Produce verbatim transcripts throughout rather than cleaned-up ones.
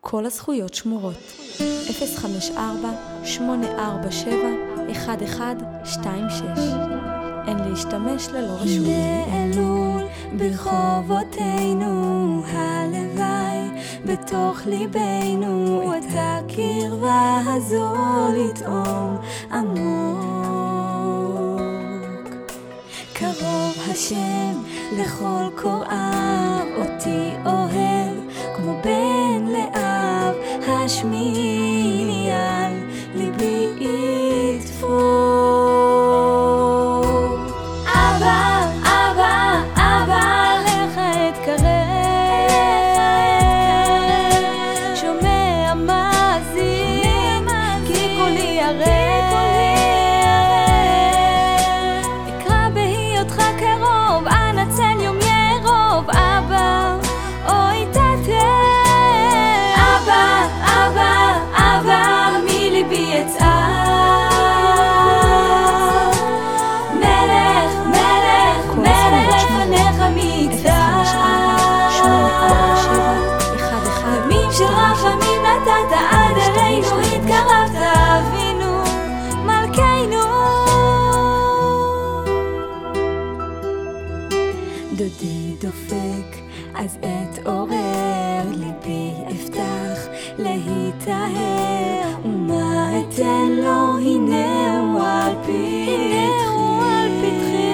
כל הזכויות שמורות. אפס חמש ארבע שמונה ארבע שבע אחת אחד שתיים שש. אין להשתמש ללא רשות. באלול ברחובותינו, הלוואי בתוך ליבנו את הקרבה הזו לטעום עמוק. קרוב השם לכל קוראיו, אותי אוהב כמו בן לאב, השמיעי על ליבי ידפוק. אבא, אבא, אבא, לך אתקרב, שומע מאזין, כי קולי ערב, אקרא בהיותך קרוב, אנצל יום ירוב. אבא, אוי תתה, אבא, אבא, אבא, מליבי יצא שרחמים נתת, עד אלינו התקרבת, אבינו מלכנו. דודי דופק אז אתעורר, ליבי אפתח להיטהר, ומה אתן לו? הנה הוא על פתחי.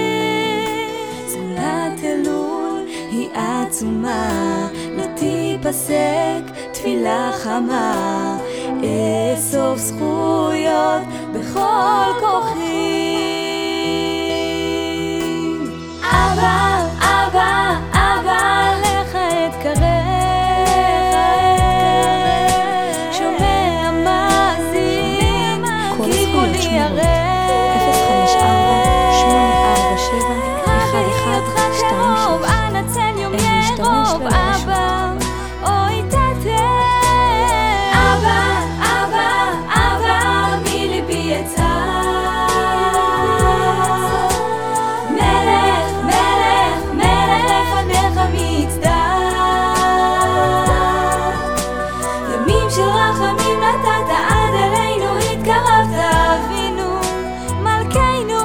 סעודת אלול היא עצומה, לא תיפסק תפילה חמה, אסוף זכויות בכל כוחי. אבא, אבא, אבא, לך אתקרב, שומע מאזין, כי קולי ערב. אפס חמש ארבע שמונה ארבע שבע אחת אחד שתיים שש. אנצל יום אין להשתמש ירוב. ללא רשות. אבא, אוי תתה, אבא, אבא, אבא, מליבי יצא מלך, מלך, מלך לפניך מצדק. ימים של רחמים נתת, עד אלינו התקרבת, אבינו מלכנו.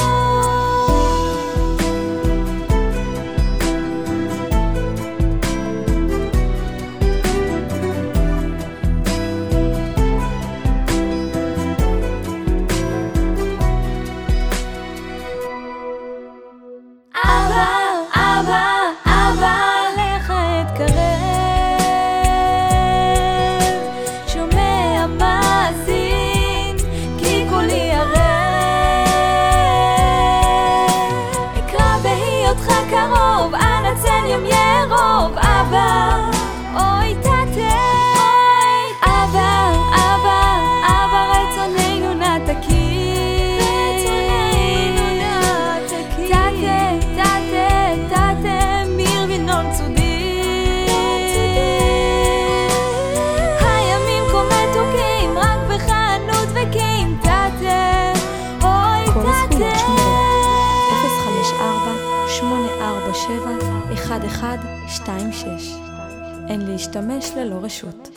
אבא, אבא, אבא, לך אתקרב, שומע מאזין, כי קולי ערב. אקרא בהיותך קרוב, אנצל יום ירוב. אבא, אוי תתה, אבא, אבא, אבא, רצוננו נתקי. שמונה ארבע שבע אחת אחד שתיים שש. אין להשתמש ללא רשות.